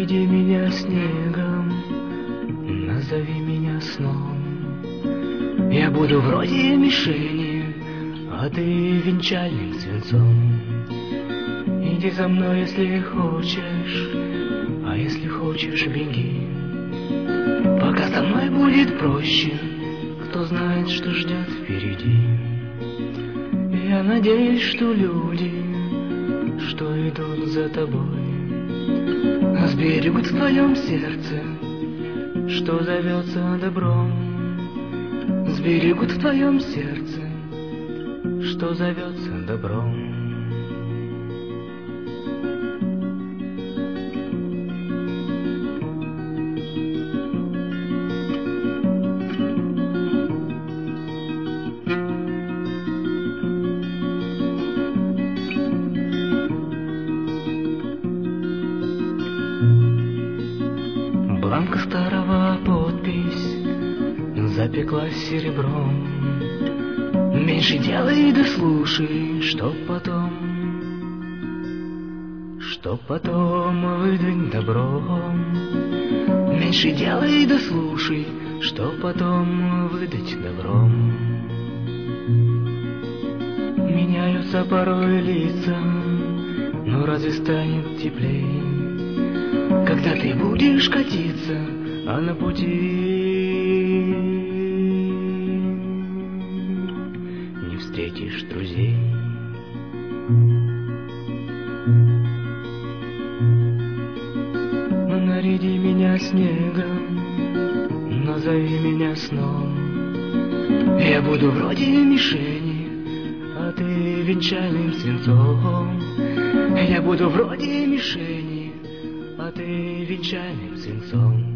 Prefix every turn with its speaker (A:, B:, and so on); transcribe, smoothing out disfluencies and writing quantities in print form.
A: Наряди меня снегом, назови меня сном. Я буду вроде мишени, а ты венчальным свинцом. Иди за мной, если хочешь, а если хочешь, беги. Пока со мной будет проще, кто знает, что ждет впереди. Я надеюсь, что люди, что идут за тобой, сберегут в твоем сердце, что зовется добром. Сберегут в твоем сердце, что зовется добром. Бланк старого подпись запеклась серебром. Меньше делай да слушай, что потом выдать добром. Меньше делай да слушай, что потом выдать добром. Меняются порой лица, но разве станет теплей, когда ты будешь катиться, а на пути не встретишь друзей? Наряди меня снегом, назови меня сном. Я буду вроде мишени, а ты венчальным свинцом. Я буду вроде мишени, а ты венчальным свинцом.